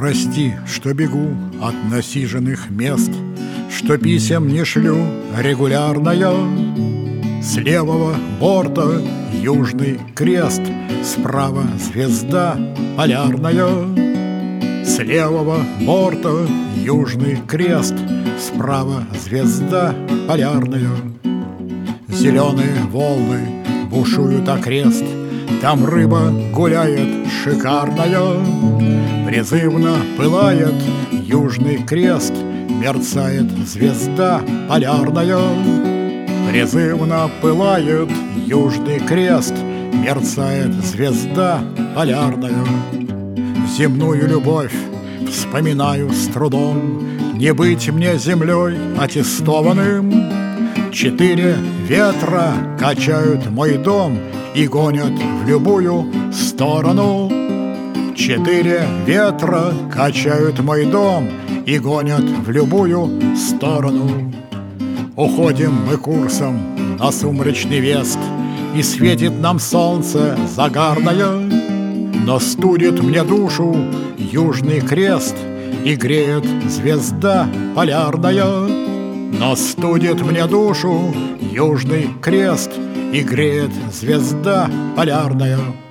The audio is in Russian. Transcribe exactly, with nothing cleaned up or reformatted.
Прости, что бегу от насиженных мест, что писем не шлю регулярно я. С левого борта Южный Крест, справа звезда полярная. С левого борта Южный Крест, справа звезда полярная. Зеленые волны бушуют окрест, там рыба гуляет шикарная. Призывно пылает Южный Крест, мерцает звезда полярная. Призывно пылает Южный Крест, мерцает звезда полярная. Земную любовь вспоминаю с трудом, не быть мне землей аттестованным. Четыре ветра качают мой дом и гонят в любую сторону. Четыре ветра качают мой дом и гонят в любую сторону. Уходим мы курсом на сумрачный Вест, и светит нам солнце загарное, но студит мне душу Южный Крест и греет звезда полярная. Но студит мне душу Южный Крест и греет звезда полярная.